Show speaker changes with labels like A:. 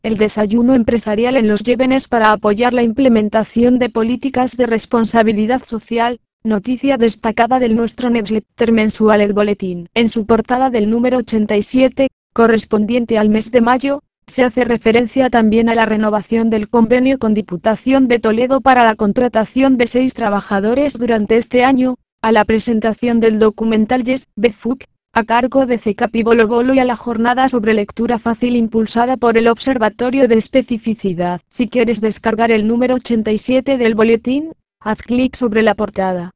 A: el desayuno empresarial en los Yemenes para apoyar la implementación de políticas de responsabilidad social. Noticia destacada del nuestro newsletter mensual El Boletín. En su portada del número 87, correspondiente al mes de mayo, se hace referencia también a la renovación del convenio con Diputación de Toledo para la contratación de 6 trabajadores durante este año, a la presentación del documental Yes, the Fuck, a cargo de Cecapi Bolo Bolo, y a la jornada sobre lectura fácil impulsada por el Observatorio de Especificidad. Si quieres descargar el número 87 del boletín, haz clic sobre la portada.